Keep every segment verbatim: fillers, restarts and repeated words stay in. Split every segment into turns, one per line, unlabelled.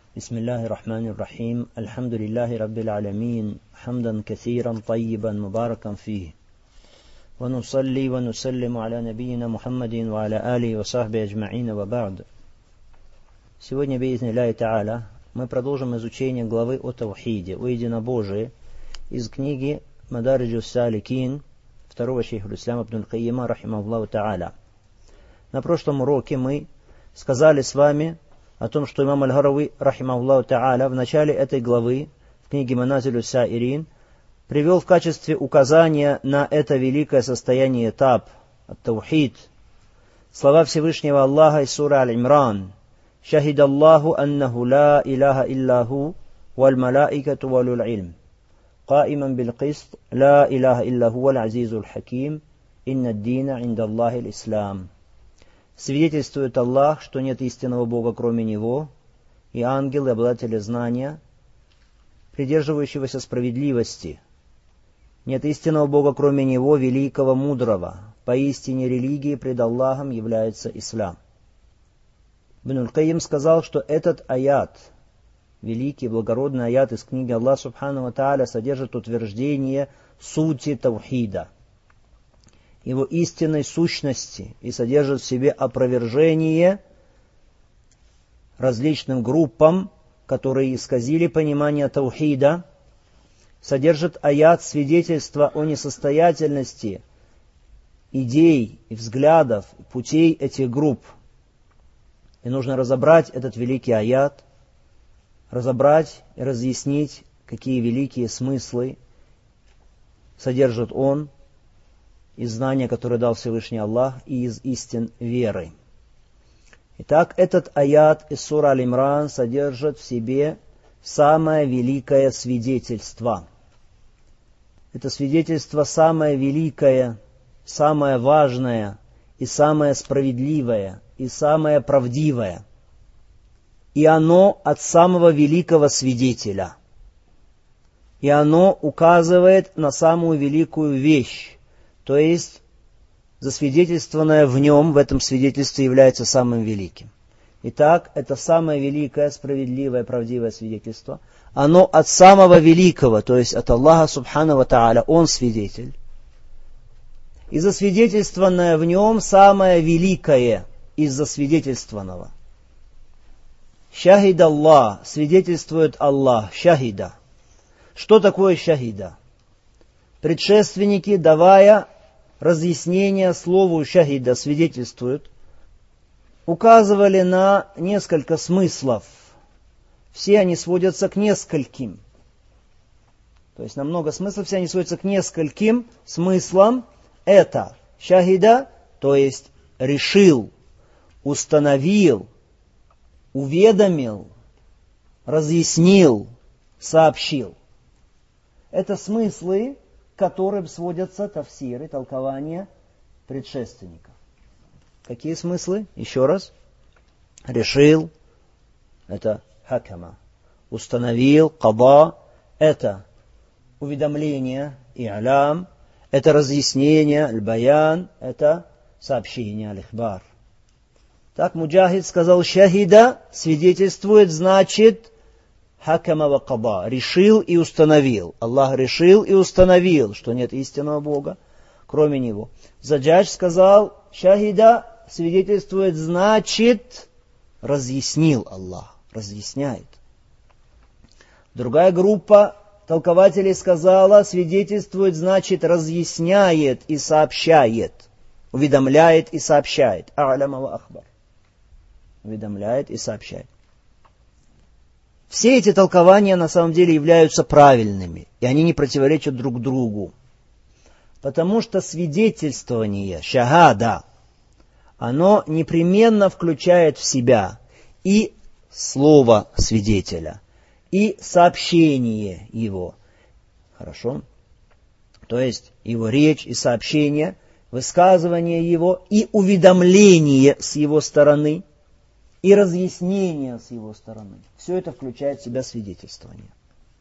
بسم الله الرحمن الرحيم الحمد لله رب العالمين حمدا كثيرا طيبا مباركا فيه ونصلي ونسلم على نبينا محمد وعلى آله وصحبه أجمعين وبعد. Сегодня, би'изни Аллахи та'аля, мы продолжим изучение главы о Таухиде, о единобожии, из книги Мадариджус Саликин второго шейха ислама ибн аль-Кайима рахимахуллаху та'аля. На прошлом уроке мы сказали с вами о том, что имам Аль-Гарави рахимахуллаху та'аля в начале этой главы в книге Маназилю Саирин привел в качестве указания на это великое состояние этап ат-Таухид слова Всевышнего Аллаха из суры Аль-Имран: «Шахид Аллаху аннаху ла илаха илляху валь малаикату валюл илм, قائما بالقسط لا إله إلا هو العزيز الحكيم إن الدين عند الله الإسلام». Свидетельствует Аллах, что нет истинного Бога, кроме Него, и ангелы, обладатели знания, придерживающегося справедливости. Нет истинного Бога, кроме Него, великого, мудрого. Поистине религией пред Аллахом является ислам. Ибн аль-Кайим сказал, что этот аят, великий, благородный аят из книги Аллаха Субхану ва Тааля, содержит утверждение сути Таухида, его истинной сущности, и содержит в себе опровержение различным группам, которые исказили понимание Таухида, содержит аят свидетельства о несостоятельности идей и взглядов, путей этих групп. И нужно разобрать этот великий аят, разобрать и разъяснить, какие великие смыслы содержит он, из знания, которое дал Всевышний Аллах, и из истин веры. Итак, этот аят из суры Аль-Имран содержит в себе самое великое свидетельство. Это свидетельство самое великое, самое важное, и самое справедливое, и самое правдивое. И оно от самого великого свидетеля. И оно указывает на самую великую вещь. То есть, засвидетельствованное в нем, в этом свидетельстве, является самым великим. Итак, это самое великое, справедливое, правдивое свидетельство. Оно от самого великого, то есть от Аллаха Субхану ва Тааля, Он свидетель. И засвидетельствованное в нем самое великое из засвидетельствованного. Шахид Аллах, свидетельствует Аллах, шахида. Что такое шахида? Предшественники, давая разъяснение слову шахида, свидетельствуют, указывали на несколько смыслов. Все они сводятся к нескольким. То есть на много смыслов, все они сводятся к нескольким смыслам. Это шахида, то есть решил, установил, уведомил, разъяснил, сообщил. Это смыслы, к которым сводятся тафсиры, толкования предшественников. Какие смыслы? Еще раз. Решил, это хакама. Установил, када, это уведомление, и'лам, это разъяснение, аль-баян, это сообщение, аль-ихбар. Так Муджахид сказал, шахида свидетельствует, значит, хакама ва када, решил и установил. Аллах решил и установил, что нет истинного Бога, кроме Него. Заджадж сказал, шахида свидетельствует, значит, разъяснил Аллах, разъясняет. Другая группа толкователей сказала, свидетельствует, значит, разъясняет и сообщает, уведомляет и сообщает. А'ляма ва ахбар. Уведомляет и сообщает. Все эти толкования на самом деле являются правильными, и они не противоречат друг другу. Потому что свидетельствование, шахада, оно непременно включает в себя и слово свидетеля, и сообщение его. Хорошо? То есть его речь и сообщение, высказывание его и уведомление с его стороны, и разъяснение с его стороны. Все это включает в себя свидетельствование.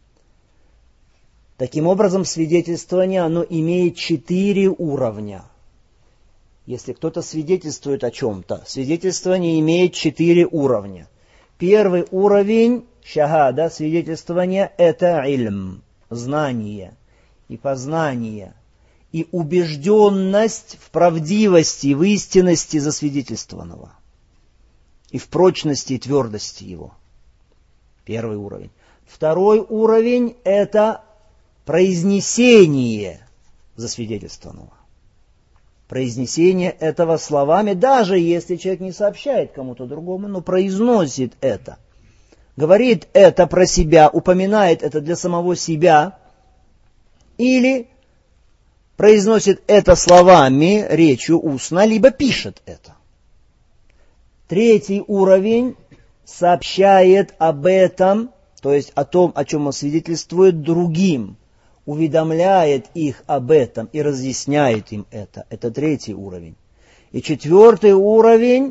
Таким образом, свидетельствование, оно имеет четыре уровня. Если кто-то свидетельствует о чем-то, свидетельствование имеет четыре уровня. Первый уровень шахада, свидетельствование, это ильм, знание и познание, и убежденность в правдивости, в истинности засвидетельствованного, и в прочности и твердости его. Первый уровень. Второй уровень – это произнесение засвидетельствованного. Произнесение этого словами, даже если человек не сообщает кому-то другому, но произносит это. Говорит это про себя, упоминает это для самого себя, или произносит это словами, речью устно, либо пишет это. Третий уровень сообщает об этом, то есть о том, о чем он свидетельствует другим, уведомляет их об этом и разъясняет им это. Это третий уровень. И четвертый уровень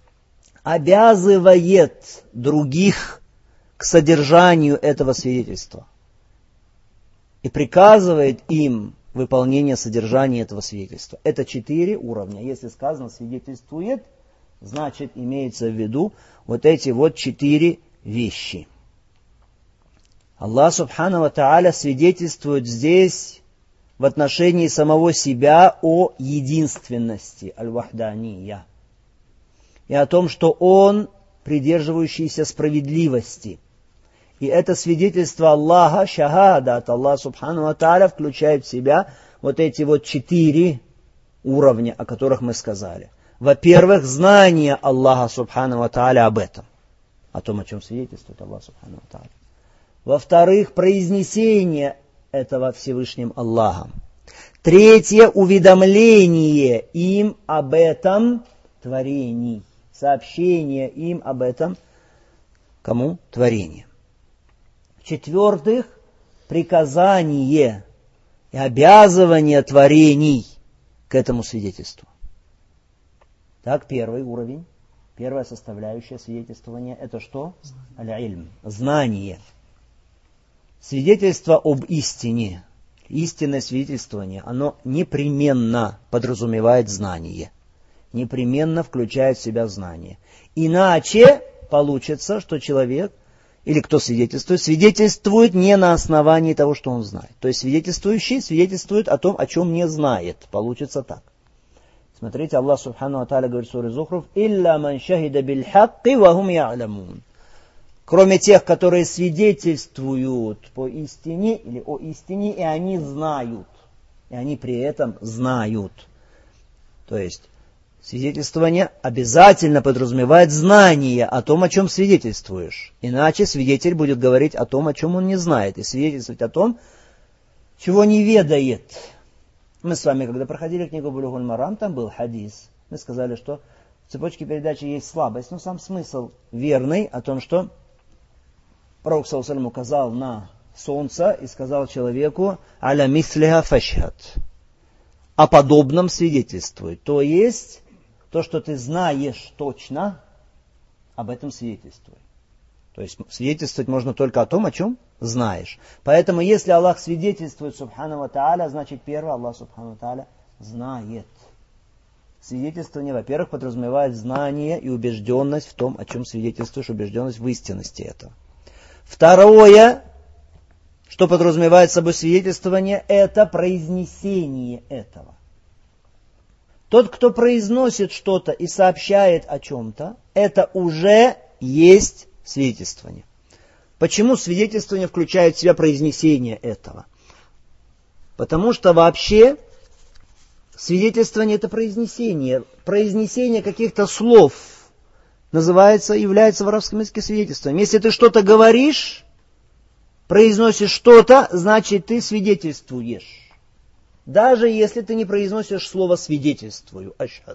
обязывает других к содержанию этого свидетельства и приказывает им выполнение содержания этого свидетельства. Это четыре уровня. Если сказано «свидетельствует», значит имеется в виду вот эти вот четыре вещи. Аллах Субхану ва Тааля свидетельствует здесь в отношении самого себя о единственности, аль-вахдания, и о том, что Он придерживающийся справедливости. И это свидетельство Аллаха, шахада от Аллаха Субхану ва Тааля, включает в себя вот эти вот четыре уровня, о которых мы сказали. Во-первых, знание Аллаха Субхану ва Тааля об этом, о том, о чем свидетельствует Аллах Субхану ва Тааля. Во-вторых, произнесение этого Всевышним Аллахом. Третье, уведомление им об этом творении. Сообщение им об этом кому? Творение. В-четвертых, приказание и обязывание творений к этому свидетельству. Так, первый уровень, первая составляющая свидетельствования – это что? Аль-ильм, знание. Свидетельство об истине, истинное свидетельствование, оно непременно подразумевает знание, непременно включает в себя знание. Иначе получится, что человек, или кто свидетельствует, свидетельствует не на основании того, что он знает. То есть свидетельствующий свидетельствует о том, о чем не знает. Получится так. Смотрите, Аллах Субхану ва Тааля говорит в суре Зухруф: «Илля ман шахида биль хакки ва хум я'ламун». Кроме тех, которые свидетельствуют по истине или о истине, и они знают. И они при этом знают. То есть свидетельствование обязательно подразумевает знание о том, о чем свидетельствуешь. Иначе свидетель будет говорить о том, о чем он не знает, и свидетельствовать о том, чего не ведает. Мы с вами, когда проходили книгу Булюгуль Марам, там был хадис. Мы сказали, что в цепочке передачи есть слабость, но сам смысл верный о том, что Пророк саллаллаху алейхи ва саллям указал на солнце и сказал человеку: «Аля мислиха фашхад». О подобном свидетельствуй. То есть, то, что ты знаешь точно, об этом свидетельствуй. То есть, свидетельствовать можно только о том, о чем знаешь. Поэтому, если Аллах свидетельствует, Субхану ва Тааля, значит, первое, Аллах Субхану ва Тааля знает. Свидетельствование, во-первых, подразумевает знание и убежденность в том, о чем свидетельствуешь, убежденность в истинности этого. Второе, что подразумевает собой свидетельствование, это произнесение этого. Тот, кто произносит что-то и сообщает о чем-то, это уже есть свидетельствование. Почему свидетельствование включает в себя произнесение этого? Потому что вообще свидетельствование – это произнесение. Произнесение каких-то слов называется, является в арабском языке свидетельством. Если ты что-то говоришь, произносишь что-то, значит ты свидетельствуешь. Даже если ты не произносишь слово «свидетельствую», ашхад.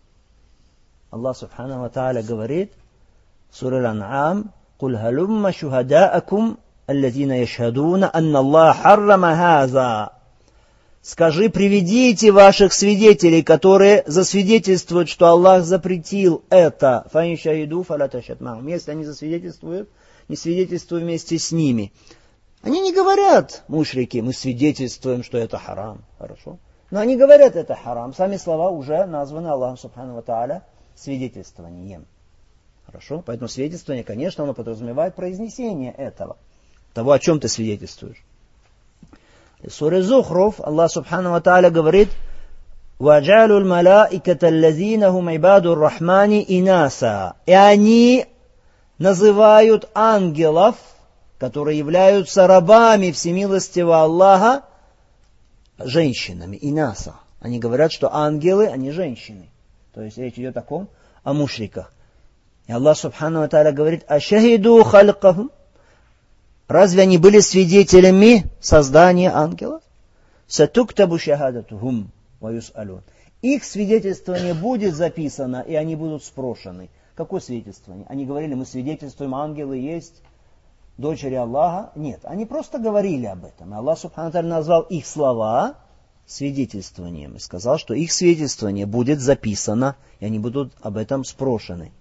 Аллах Субхану ва Тааля говорит в суре Аль-Ан'ам: «Куль халумма шухадаакум аллазина яшхадуна анна Аллах харрама хаза». Скажи, приведите ваших свидетелей, которые засвидетельствуют, что Аллах запретил это. Фаин шахиду фаля ташхад ма'ахум. Если они засвидетельствуют, не свидетельствуй вместе с ними. Они не говорят, мушрики, мы свидетельствуем, что это харам. Хорошо. Но они говорят, это харам. Сами слова уже названы Аллахом Субхану ва Тааля свидетельствованием. Хорошо? Поэтому свидетельствование, конечно, оно подразумевает произнесение этого. Того, о чем ты свидетельствуешь. В суре Зухруф Аллах Субхану ва Тааля говорит: وَجَعَلُوا الْمَلَائِكَةَ الَّذِينَ هُمْ عِبَادُ الرَّحْمَنِ إِنَاسًا. И они называют ангелов, которые являются рабами всемилостивого Аллаха, женщинами, инаса. Они говорят, что ангелы, они женщины. То есть речь идет о ком? О мушриках. И Аллах Субхану ва Тааля говорит: «Ашахиду халькахум». Разве они были свидетелями создания ангелов? «Сатуктабу шахадатухум ва юс'алун». Их свидетельствование будет записано, и они будут спрошены. Какое свидетельствование? Они говорили: мы свидетельствуем, ангелы есть дочери Аллаха. Нет, они просто говорили об этом. И Аллах Субхану ва Тааля назвал их слова свидетельствованием и сказал, что их свидетельствование будет записано, и они будут об этом спрошены.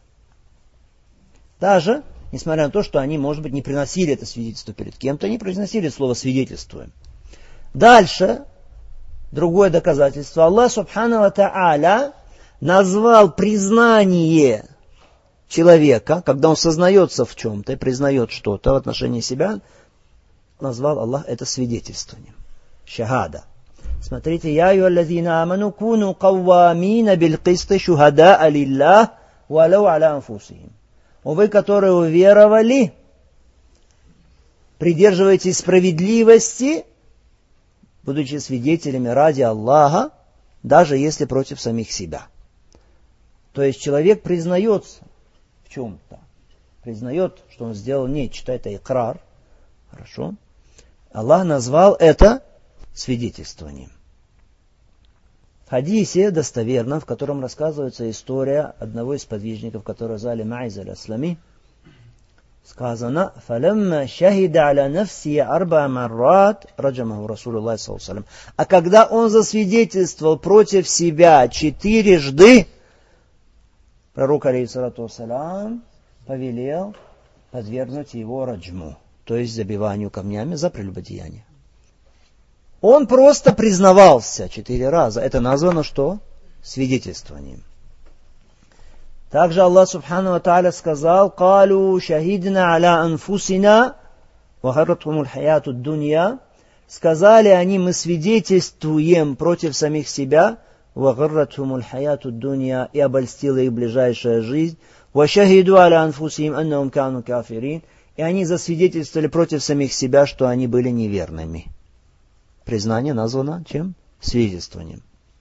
Даже, несмотря на то, что они, может быть, не приносили это свидетельство перед кем-то, они произносили слово «свидетельствуем». Дальше, другое доказательство. Аллах Субхану ва Тааля назвал признание человека, когда он сознается в чем-то и признает что-то в отношении себя, назвал Аллах это свидетельствованием. Шахада. Смотрите: «Я айюхаллазина аману куну каввамина билкисти шухадаа лиллах валау аля анфусихим». О вы, которые уверовали, придерживайтесь справедливости, будучи свидетелями ради Аллаха, даже если против самих себя. То есть человек признается в чем-то, признает, что он сделал нечто, это икрар. Хорошо. Аллах назвал это свидетельствованием. В хадисе достоверно, в котором рассказывается история одного из подвижников, которого звали Ма'из аль-Аслами, сказано: «Фалямма шахида аля нафси арба маррат раджамаху Расулуллах саллаллаху алейхи ва саллям». А когда он засвидетельствовал против себя четырежды, пророк алейхиссалату вассалям повелел подвергнуть его раджму, то есть забиванию камнями за прелюбодеяние. Он просто признавался четыре раза. Это названо что? Свидетельствованием. Также Аллах Субхану ва Тааля сказал: «Калу шахидна аля анфусина ва гарратхумул хаяту дунья». Сказали они: мы свидетельствуем против самих себя, ва гарратхумул хаяту дунья, и обольстила их ближайшая жизнь, ва шахиду аля анфусихим аннахум кану кафирин, и они засвидетельствовали против самих себя, что они были неверными. Признание названо чем? Свидетельствованием.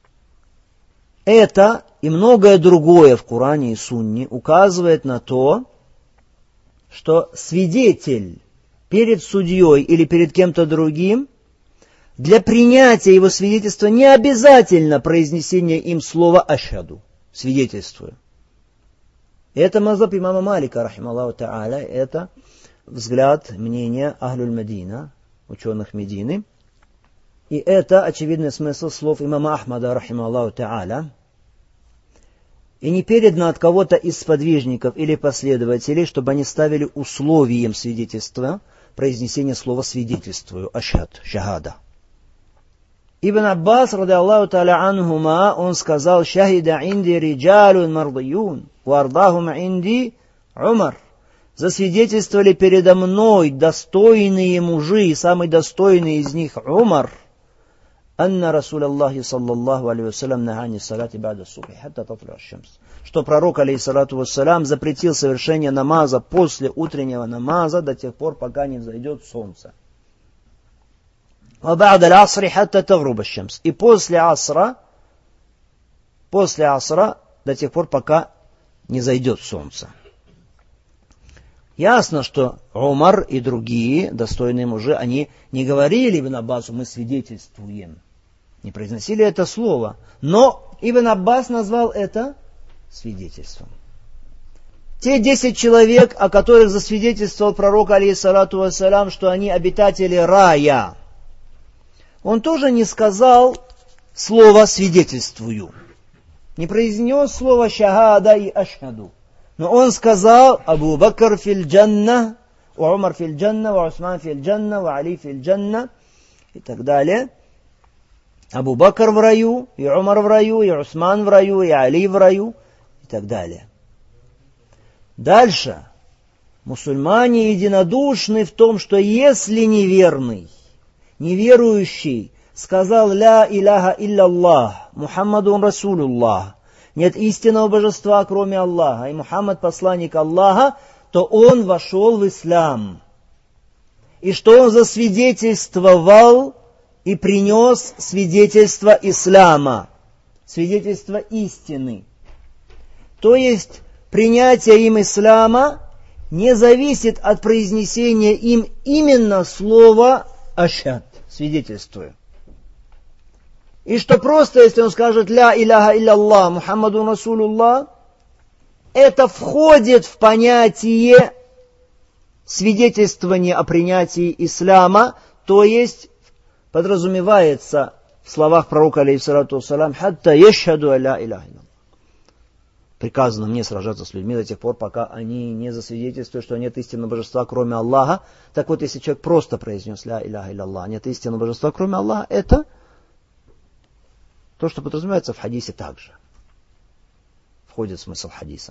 Это и многое другое в Коране и Сунне указывает на то, что свидетель перед судьей или перед кем-то другим, для принятия его свидетельства не обязательно произнесение им слова «ашхаду», свидетельствую. Это мазхаб имама Малика, рахималлаху та'аля, это взгляд, мнение Ахлюль Медина, ученых Медины. И это очевидный смысл слов имама Ахмада, рахималлаху та'аля. И не передано от кого-то из сподвижников или последователей, чтобы они ставили условием свидетельства произнесение слова «свидетельствую», ашхад, шахада. Ибн Аббас, ради Аллаху та'аля анхума, он сказал: «Шахида инди риджалун мардиюн, вардахум инди Умар». Засвидетельствовали передо мной достойные мужи, и самый достойный из них Умар. «Анна Расул Аллахи саллаллаху алейхи вассалям нахани салати бада субхи, хатта татлу аш-шамс». Что пророк, алейхиссалату вассалям, запретил совершение намаза после утреннего намаза до тех пор, пока не взойдет солнце. «Ва ба'да аль-асри хатта тагруба аш-шамс». И после асра, после асра до тех пор, пока не зайдет солнце. Ясно, что Умар и другие достойные мужи, они не говорили Ибн Аббасу: мы свидетельствуем. Не произносили это слово. Но Ибн Аббас назвал это свидетельством. Те десять человек, о которых засвидетельствовал пророк, алейхиссалату вассалям, что они обитатели рая, он тоже не сказал слово «свидетельствую». Не произнес слово «шахада» и «ашхаду». Но он сказал: Абу Бакр фил джанна, ва Умар фил джанна, ва Усман фил джанна, ва Али фил джанна, и так далее. Абу Бакр в раю, и Умар в раю, и Усман в раю, и Али в раю, и так далее. Дальше. Мусульмане единодушны в том, что если неверный, неверующий сказал «Ля иляха илля Мухаммадун Расулуллах», нет истинного божества, кроме Аллаха, и Мухаммад посланник Аллаха, то он вошел в ислам. И что он засвидетельствовал и принес свидетельство ислама, свидетельство истины. То есть принятие им ислама не зависит от произнесения им именно слова «ашхад», свидетельствую. И что просто, если он скажет «Ля иляха илля Мухаммадун Расулуллах», это входит в понятие свидетельствования о принятии ислама, то есть подразумевается в словах пророка, алейхиссалату вассалям, «Хатта яшхаду ля иляха илля». Приказано мне сражаться с людьми до тех пор, пока они не засвидетельствуют, что нет истинного божества, кроме Аллаха. Так вот, если человек просто произнес «Ля иляха илля», нет истинного божества, кроме Аллаха, это то, что подразумевается в хадисе также. Входит в смысл хадиса.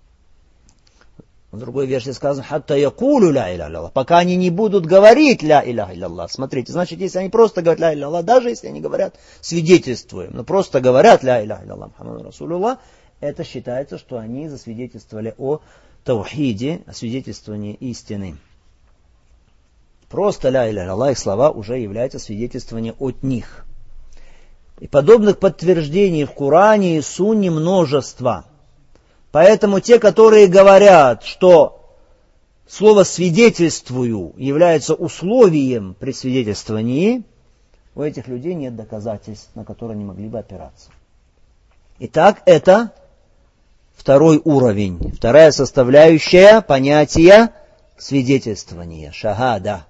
В другой версии сказано «Хатта якулу ля иляха илля», пока они не будут говорить «Ля иляха илля». Смотрите, значит, если они просто говорят «Ля иляха илля», даже если они говорят «свидетельствуем», но просто говорят «Ля иляха илля Мухаммаду Расулуллах», это считается, что они засвидетельствовали о таухиде, о свидетельствовании истины. Просто «Ля иляха илля», их слова уже являются свидетельствованием от них. И подобных подтверждений в Коране и Сунне множество. Поэтому те, которые говорят, что слово «свидетельствую» является условием при свидетельствовании, у этих людей нет доказательств, на которые они могли бы опираться. Итак, это второй уровень, вторая составляющая понятия свидетельствования, шахада.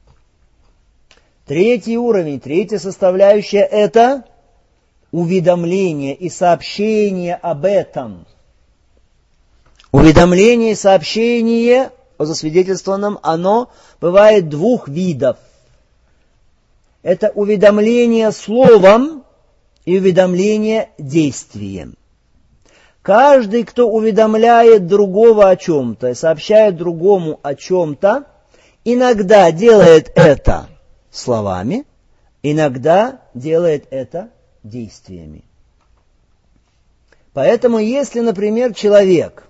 Третий уровень, третья составляющая – это уведомление и сообщение об этом. Уведомление и сообщение о засвидетельствованном, оно бывает двух видов. Это уведомление словом и уведомление действием. Каждый, кто уведомляет другого о чем-то и сообщает другому о чем-то, иногда делает это словами, иногда делает это действиями. Поэтому, если, например, человек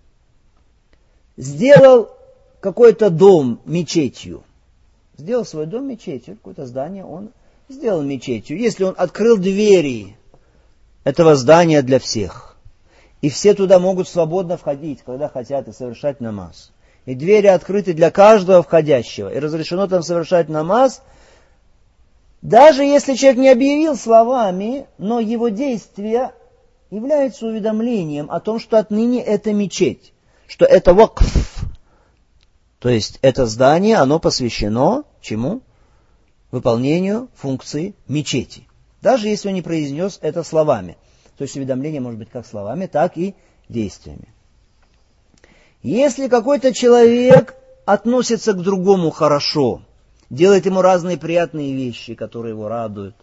сделал какой-то дом мечетью, сделал свой дом мечетью, какое-то здание он сделал мечетью, если он открыл двери этого здания для всех, и все туда могут свободно входить, когда хотят, и совершать намаз, и двери открыты для каждого входящего, и разрешено там совершать намаз, даже если человек не объявил словами, но его действия являются уведомлением о том, что отныне это мечеть, что это вакф. То есть это здание, оно посвящено чему? Выполнению функции мечети. Даже если он не произнес это словами. То есть уведомление может быть как словами, так и действиями. Если какой-то человек относится к другому хорошо, делает ему разные приятные вещи, которые его радуют,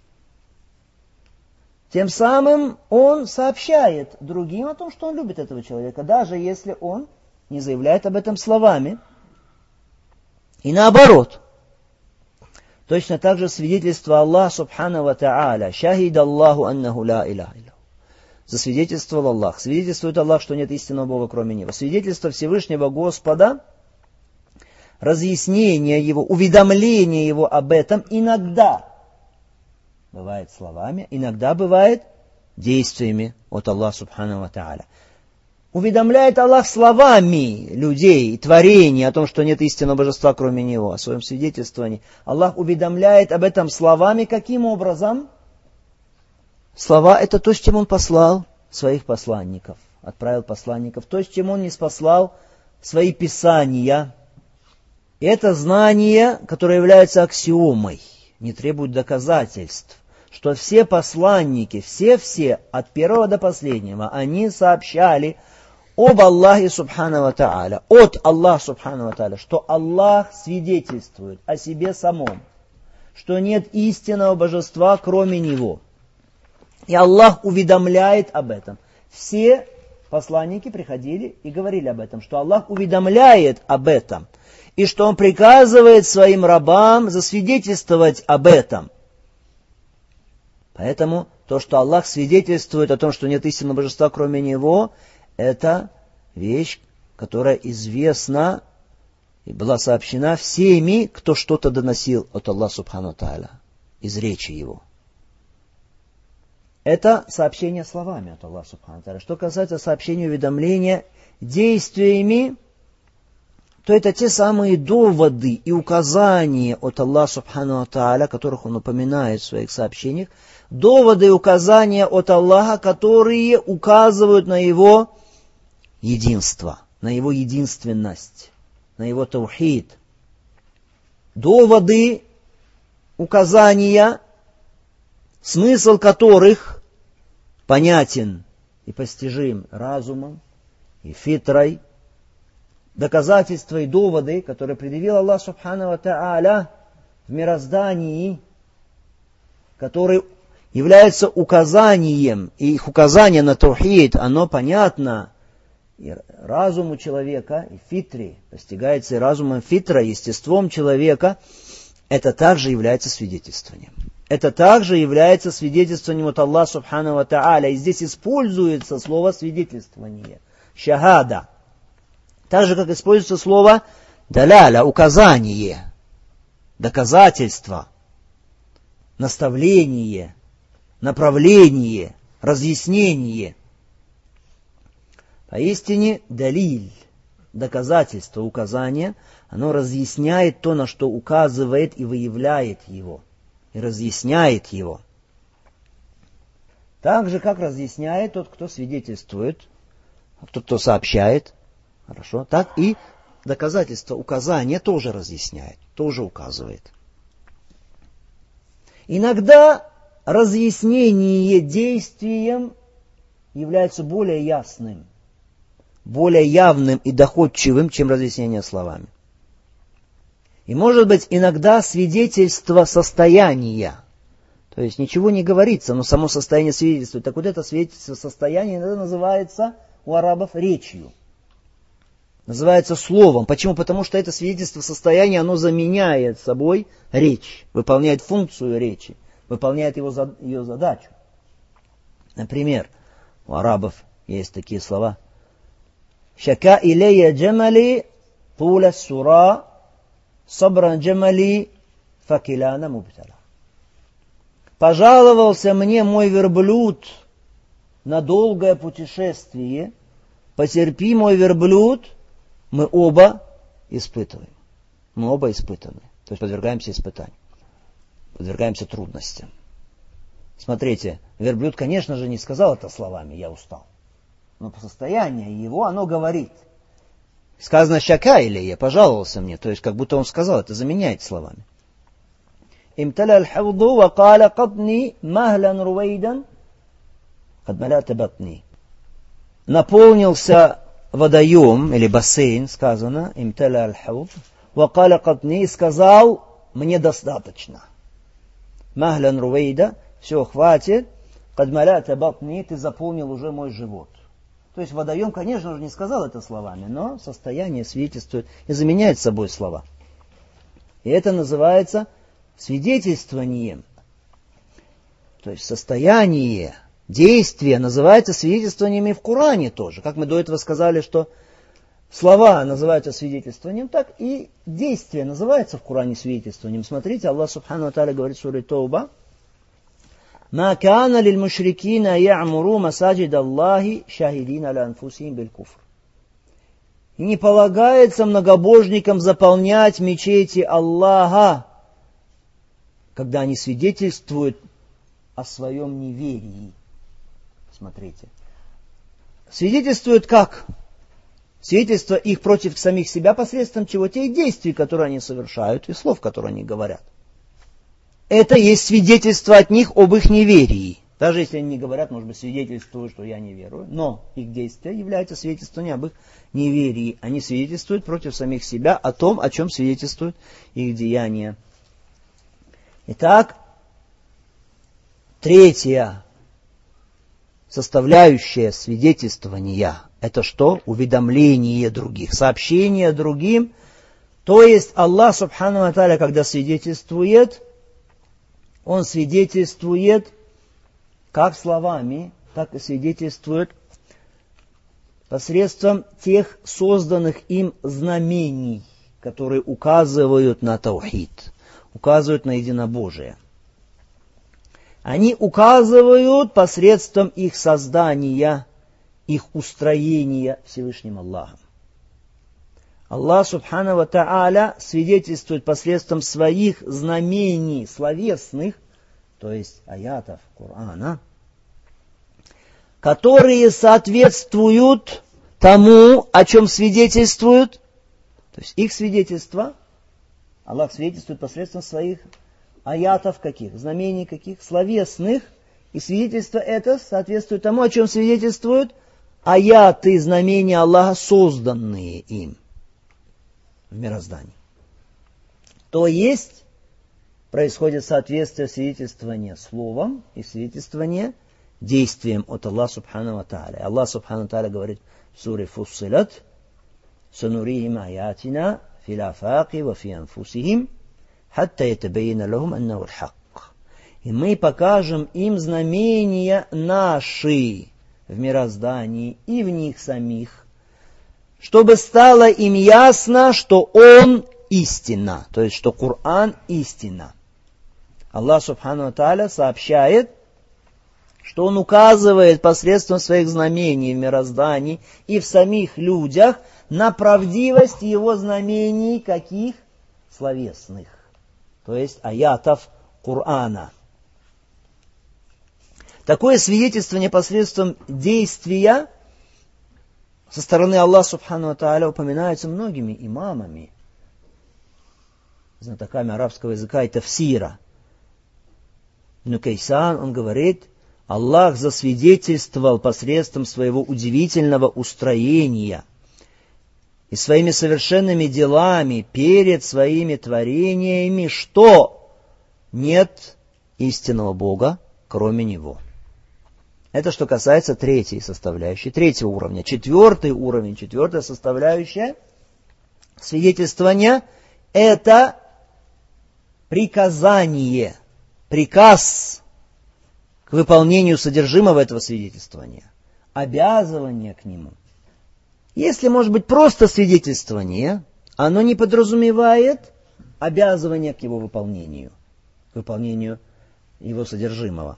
тем самым он сообщает другим о том, что он любит этого человека, даже если он не заявляет об этом словами. И наоборот. Точно так же свидетельство Аллаха Субхану ва Та'аля. Шахид Аллаху аннаху ла иляха илля. Засвидетельствовал Аллах. Свидетельствует Аллах, что нет истинного Бога, кроме Него. Свидетельство Всевышнего Господа, разъяснение Его, уведомление Его об этом иногда бывает словами, иногда бывает действиями от Аллаха Субхану ва Та'аля. Уведомляет Аллах словами людей, творений о том, что нет истинного божества, кроме Него, о своем свидетельствовании. Аллах уведомляет об этом словами каким образом? Слова – это то, с чем Он послал своих посланников, отправил посланников, то, с чем Он не спаслал свои писания. И это знание, которое является аксиомой, не требует доказательств, что все посланники, все-все, от первого до последнего, они сообщали об Аллахе Субхану ва Та'аля, от Аллаха Субхану ва Та'аля, что Аллах свидетельствует о себе самом, что нет истинного божества, кроме Него. И Аллах уведомляет об этом. Все посланники приходили и говорили об этом, что Аллах уведомляет об этом, и что Он приказывает своим рабам засвидетельствовать об этом. Поэтому то, что Аллах свидетельствует о том, что нет истинного божества, кроме Него, это вещь, которая известна и была сообщена всеми, кто что-то доносил от Аллаха Субхану Тааля из речи Его. Это сообщение словами от Аллаха Субхану Тааля. Что касается сообщения уведомления действиями, то это те самые доводы и указания от Аллаха Субхану Тааля, которых Он упоминает в своих сообщениях, доводы и указания от Аллаха, которые указывают на Его единство, на Его единственность, на Его таухид. Доводы, указания, смысл которых понятен и постижим разумом и фитрой, доказательства и доводы, которые предъявил Аллах Субхану ва Тааля в мироздании, которые являются указанием, и их указание на таухид, оно понятно и разуму человека, и фитре, постигается и разумом фитра, естеством человека, это также является свидетельствованием. Это также является свидетельствованием от Аллаха Субхану ва Тааля. И здесь используется слово свидетельствование, шахада. Так же, как используется слово даляля, указание, доказательство, наставление, направление, разъяснение. Поистине далиль, доказательство, указание, оно разъясняет то, на что указывает и выявляет его, и разъясняет его. Так же, как разъясняет тот, кто свидетельствует, тот, кто сообщает, хорошо, так и доказательство, указание тоже разъясняет, тоже указывает. Иногда разъяснение действием является более ясным, более явным и доходчивым, чем разъяснение словами. И может быть иногда свидетельство состояния, то есть ничего не говорится, но само состояние свидетельствует. Так вот это свидетельство состояния иногда называется у арабов речью. Называется словом. Почему? Потому что это свидетельство состояния, оно заменяет собой речь, выполняет функцию речи, выполняет его, ее задачу. Например, у арабов есть такие слова. «Шака илейя джамали туля сура сабран джамали факиляна мубтала». Пожаловался мне мой верблюд на долгое путешествие, потерпи, мой верблюд, мы оба испытываем. Мы оба испытаны. То есть подвергаемся испытанию. Подвергаемся трудностям. Смотрите, верблюд, конечно же, не сказал это словами, я устал. Но по состоянию его оно говорит. Сказано «щака» или «я пожаловался мне». То есть как будто он сказал, это заменяет словами. «Имталя аль-хавду ва каля кадни махлян рувейдан кадмалята батни». Наполнился водоем или бассейн, сказано, имталя аль-хавд, ва каля кадни, сказал, мне достаточно. Махлян рувейда, все, хватит, кадмалята батни, ты заполнил уже мой живот. То есть водоем, конечно же, не сказал это словами, но состояние свидетельствует и заменяет собой слова. И это называется свидетельствованием. То есть состояние, действие называется свидетельствованиями в Коране тоже. Как мы до этого сказали, что слова называются свидетельствованием, так и действие называется в Коране свидетельствованием. Смотрите, Аллах Субхану ва Тааля говорит в суре Тауба: «Ма кана лиль мушрикина я'муру масаджид Аллахи шахидин аля анфусихим биль куфр». И не полагается многобожникам заполнять мечети Аллаха, когда они свидетельствуют о своем неверии. Смотрите. Свидетельствуют как? Свидетельство их против самих себя посредством чего? Тех действий, которые они совершают, и слов, которые они говорят. Это есть свидетельство от них об их неверии. Даже если они не говорят, может быть, свидетельствуют, что я не верую. Но их действия являются свидетельством об их неверии. Они свидетельствуют против самих себя о том, о чем свидетельствуют их деяния. Итак, третье составляющая свидетельствования. Это что? Уведомление других, сообщение другим. То есть Аллах Субхану ва Тааля, когда свидетельствует, Он свидетельствует как словами, так и свидетельствует посредством тех созданных им знамений, которые указывают на таухид, указывают на единобожие. Они указывают посредством их создания, их устроения Всевышним Аллахом. Аллах Субхану ва Тааля свидетельствует посредством своих знамений словесных, то есть аятов Корана, которые соответствуют тому, о чем свидетельствуют. То есть их свидетельство, Аллах свидетельствует посредством своих аятов каких, знамений каких, словесных, и свидетельство это соответствует тому, о чем свидетельствуют аяты, знамения Аллаха, созданные им в мироздании. То есть происходит соответствие свидетельствования словом и свидетельствования действием от Аллаха Субхану ва Тааля. Аллах Субхану ва Тааля говорит в суре Фуссилат: «Санурихим аятина фил афаки ва фи анфусихим, хатта ятабайяна лахум аннаху аль-хак». И мы покажем им знамения наши в мироздании и в них самих, чтобы стало им ясно, что Он истина, то есть что Коран истина. Аллах Субхану ва Тааля сообщает, что Он указывает посредством своих знамений в мироздании и в самих людях на правдивость Его знамений каких? Словесных, то есть аятов Корана. Такое свидетельствование посредством действия со стороны Аллаха Субхану ва Тааля упоминается многими имамами, знатоками арабского языка и тафсира. Ибн Кайсан, он говорит: Аллах засвидетельствовал посредством своего удивительного устроения и своими совершенными делами перед своими творениями, что нет истинного Бога, кроме Него. Это что касается третьей составляющей, третьего уровня. Четвертый уровень, четвертая составляющая свидетельствования – это приказание, приказ к выполнению содержимого этого свидетельствования, обязывание к нему. Если может быть просто свидетельствование, оно не подразумевает обязывание к его выполнению, к выполнению его содержимого.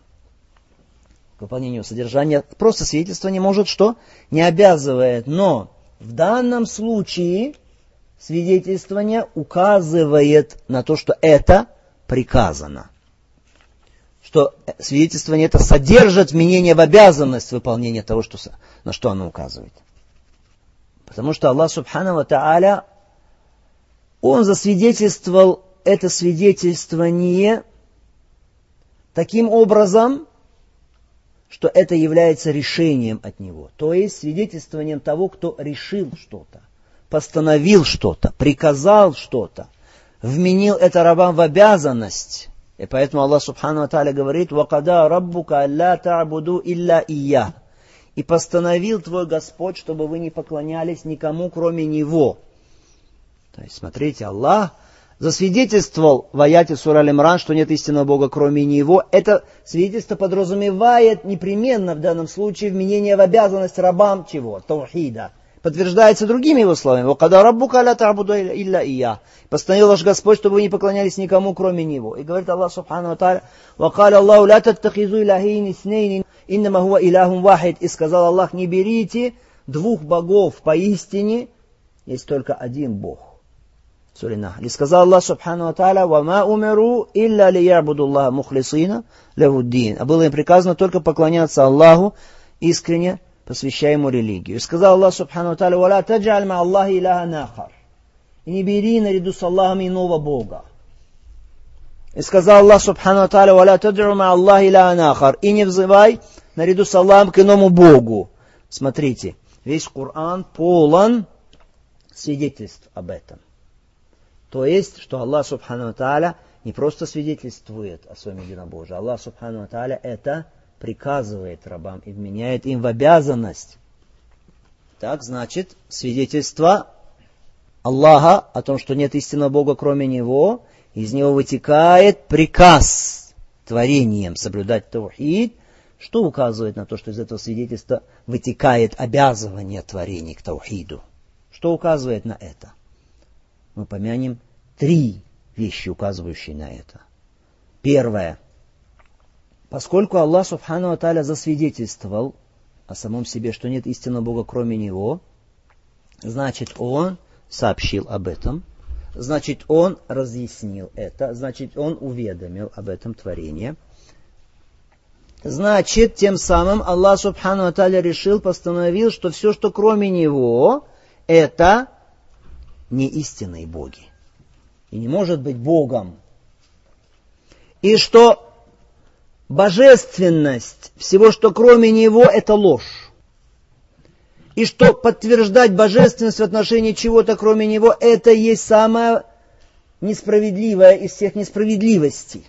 К выполнению содержания просто свидетельствование может что? Не обязывает, но в данном случае свидетельствование указывает на то, что это приказано. Что свидетельствование это содержит вменение в обязанность выполнения того, что, на что оно указывает. Потому что Аллах Субхану ва Тааля, Он засвидетельствовал это свидетельствование таким образом, что это является решением от Него. То есть свидетельствованием того, кто решил что-то, постановил что-то, приказал что-то, вменил это рабам в обязанность. И поэтому Аллах Субхану ва Тааля говорит: «Вакада раббука алла та'буду илля ия». И постановил твой Господь, чтобы вы не поклонялись никому, кроме Него. То есть, смотрите, Аллах засвидетельствовал в аяте сура Аль-Имран, что нет истинного Бога, кроме Него. Это свидетельство подразумевает непременно в данном случае вменение в обязанность рабам чего? Таухида. Подтверждается другими его словами. «Вакада раббука алла та'буду илля ия». Постановил ваш Господь, чтобы вы не поклонялись никому, кроме Него. И говорит Аллах Субхану ва Тааля: «Вакаля Аллаху ла таттахизу илахейни снейни, иннама хуа илахум вахид». И сказал Аллах: не берите двух богов, поистине есть только один Бог. Сура Нахл. И сказал Аллах Субхану ва Тааля: «Вама умиру илля лиябуду Аллаха мухлисина лахуддин». А было им приказано только поклоняться Аллаху, искренне посвящая Ему религию. И сказал Аллах Субхану ва Тааля: «Вала таджаль ма Аллахи илаха нахар». И не бери наряду с Аллахом иного Бога. И сказал Аллах Субхану ва Тааля: «Вала таджаль ма Аллахи илаха нахар». И не взывай наряду с Аллахом к иному Богу. Смотрите, весь Коран полон свидетельств об этом. То есть, что Аллах Субхану ва Тааля не просто свидетельствует о своем единобожии. Аллах Субхану ва Тааля это приказывает рабам и вменяет им в обязанность. Так, значит, свидетельство Аллаха о том, что нет истинного Бога, кроме Него, из него вытекает приказ творением соблюдать таухид, что указывает на то, что из этого свидетельства вытекает обязывание творений к таухиду. Что указывает на это? Мы помянем три вещи, указывающие на это. Первое. Поскольку Аллах Субхану ва Тааля засвидетельствовал о самом себе, что нет истинного Бога, кроме Него, значит, Он сообщил об этом, значит, Он разъяснил это, значит, Он уведомил об этом творении. Значит, тем самым Аллах Субхану ва Тааля решил, постановил, что все, что кроме Него, это не истинные боги. И не может быть Богом. И что божественность всего, что кроме Него, это ложь. И что подтверждать божественность в отношении чего-то кроме Него, это есть самое несправедливое из всех несправедливостей.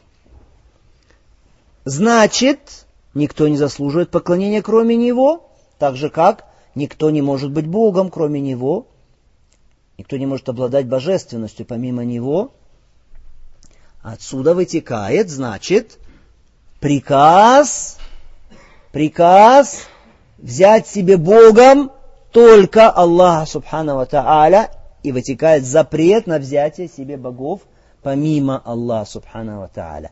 Значит, никто не заслуживает поклонения кроме Него, так же как никто не может быть Богом кроме Него, никто не может обладать божественностью помимо Него. Отсюда вытекает, значит, приказ, приказ взять себе Богом только Аллаха Субхану ва Тааля, и вытекает запрет на взятие себе богов помимо Аллаха Субхану ва Тааля.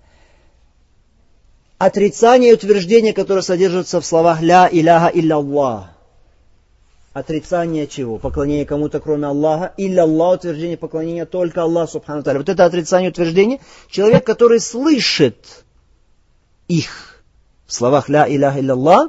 Отрицание и утверждение, которое содержится в словах «Ля иляха илля Аллах». Отрицание чего? Поклонение кому-то, кроме Аллаха. Илля Аллах, утверждение поклонения только Аллаху Субхану ва Тааля. Вот это отрицание и утверждение. Человек, который слышит их в словах «Ля иляха илля Аллах»,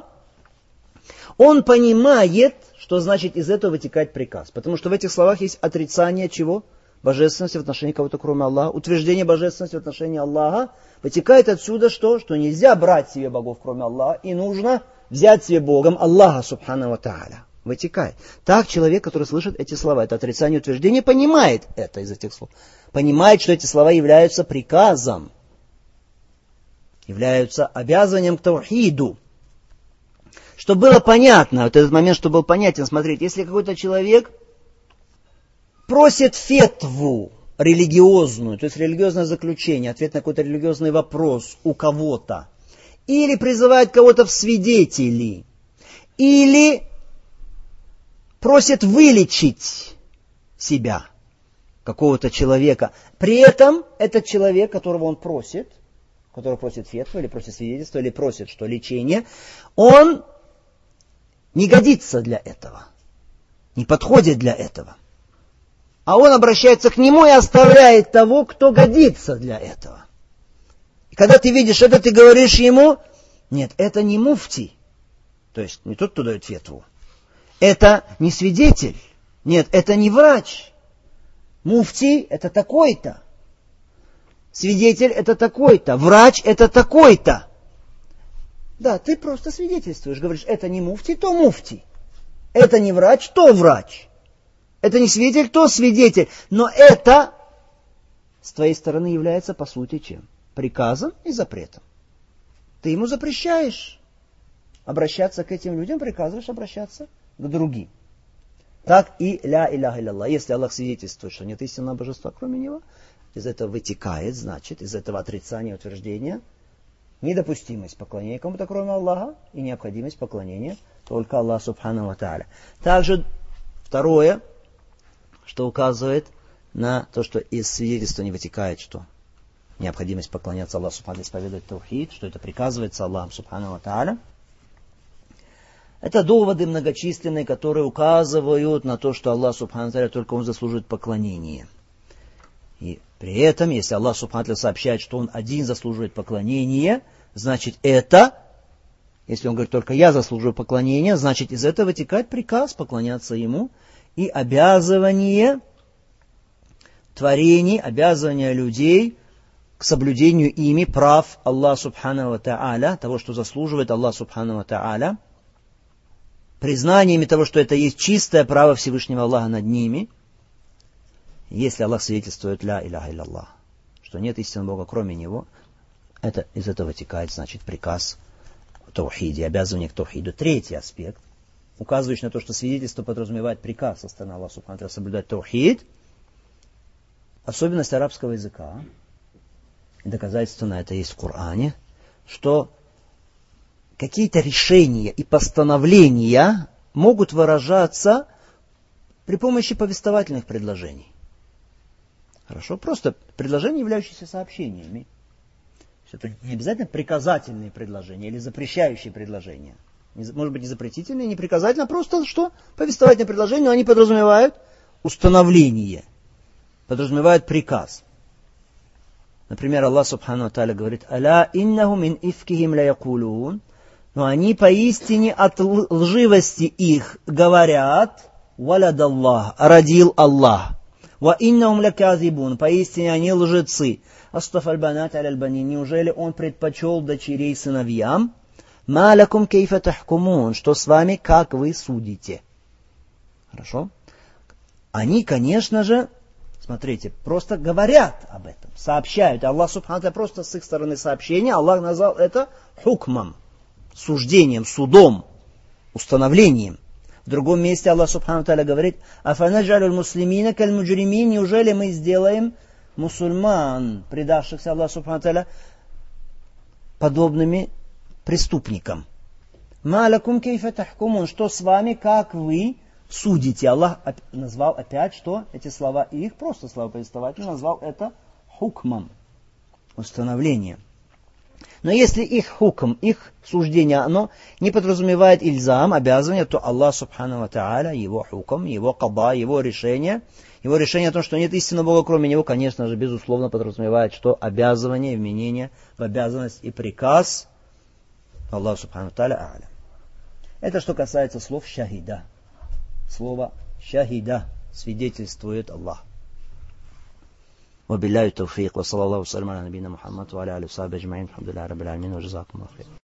он понимает, что значит из этого вытекает приказ. Потому что в этих словах есть отрицание чего? Божественности в отношении кого-то, кроме Аллаха. Утверждение божественности в отношении Аллаха. Вытекает отсюда что? Что нельзя брать себе богов, кроме Аллаха. И нужно взять себе Богом Аллаха Субхану ва Тааля. Вытекает. Так человек, который слышит эти слова, это отрицание утверждения, понимает это из этих слов. Понимает, что эти слова являются приказом. Являются обязанием к таухиду. Чтобы было понятно, вот этот момент, чтобы был понятен, смотрите, если какой-то человек просит фетву религиозную, то есть религиозное заключение, ответ на какой-то религиозный вопрос у кого-то, или призывает кого-то в свидетели, или просит вылечить себя, какого-то человека, при этом этот человек, которого он просит, который просит фетву, или просит свидетельства, или просит что лечение, он не годится для этого, не подходит для этого. А он обращается к нему и оставляет того, кто годится для этого. И когда ты видишь это, ты говоришь ему, нет, это не муфти, то есть не тот, кто дает фетву, это не свидетель, нет, это не врач. Муфти это такой-то, свидетель это такой-то, врач это такой-то. Да, ты просто свидетельствуешь, говоришь, это не муфти, то муфти. Это не врач, то врач. Это не свидетель, то свидетель. Но это с твоей стороны является по сути чем? Приказом и запретом. Ты ему запрещаешь обращаться к этим людям, приказываешь обращаться к другим. Так и ля иляха илля. Если Аллах свидетельствует, что нет истинного божества, кроме Него, из этого вытекает, значит, из этого отрицания, утверждения, недопустимость поклонения кому-то, кроме Аллаха, и необходимость поклонения только Аллаху Субхану ва Тааля. Также второе, что указывает на то, что из свидетельства не вытекает, что необходимость поклоняться Аллаху Субхану ва Тааля, исповедовать таухид, что это приказывается Аллаху Субхану ва Тааля. Это доводы многочисленные, которые указывают на то, что Аллах Субхану ва Тааля только Он заслуживает поклонения. И при этом, если Аллах Субхану ва Тааля сообщает, что Он один заслуживает поклонения, значит это, если Он говорит только я заслуживаю поклонения, значит из этого вытекает приказ поклоняться Ему и обязывание творений, обязывание людей к соблюдению ими прав Аллаха Субхану ва Тааля, того, что заслуживает Аллах Субхану ва Тааля, признаниями того, что это есть чистое право Всевышнего Аллаха над ними. Если Аллах свидетельствует ля иляха илля Аллах, что нет истинного Бога кроме Него, это из этого вытекает, значит, приказ таухиде, обязывание к таухиду. Третий аспект, указывающий на то, что свидетельство подразумевает приказ со стороны Аллаха субхану ва тааля соблюдать таухид, особенность арабского языка, и доказательство на это есть в Коране, что какие-то решения и постановления могут выражаться при помощи повествовательных предложений. Хорошо? Просто предложения, являющиеся сообщениями. Это не обязательно приказательные предложения или запрещающие предложения. Может быть, не запретительные, не приказательные, а просто что? Повествовательные предложения, но они подразумевают установление, подразумевают приказ. Например, Аллах субхану ва тааля говорит: «Аля иннаху мин ифкихим ля якулун». Но они поистине от лживости их говорят: «Валядаллах», родил Аллах. «Ва иннахум ля казибун», поистине они лжецы. «Астафаль банат аляль банин», неужели он предпочел дочерей сыновьям? «Ма лакум кейфа тахкумун», что с вами, как вы судите. Хорошо? Они, конечно же, смотрите, просто говорят об этом, сообщают. Аллах субхану ва тааля просто с их стороны сообщения, Аллах назвал это хукмом, суждением, судом, установлением. В другом месте Аллах субхану ва тааля говорит: «Афанаджалюль муслимина каль муджримин», неужели мы сделаем мусульман, предавшихся Аллаху субхану ва тааля, подобными преступникам? «Ма лакум кейфа тахкумун», что с вами, как вы судите. Аллах назвал опять, что эти слова, и их просто слова повествовательные, назвал это хукмом, установлением. Но если их хукм, их суждение, оно не подразумевает ильзам, обязывание, то Аллах субхану ва тааля, его хукм, его када, его решение, его решение о том, что нет истинного Бога кроме него, конечно же, безусловно подразумевает, что обязывание, вменение в обязанность и приказ Аллах субхану ва тааля а'лям. Это что касается слов шахида. Слово шахида свидетельствует Аллах. وبالله التوفيق وصلى الله وسلم على نبينا محمد وعلى آله وصحبه أجمعين الحمد لله رب العالمين وجزاكم الله خير.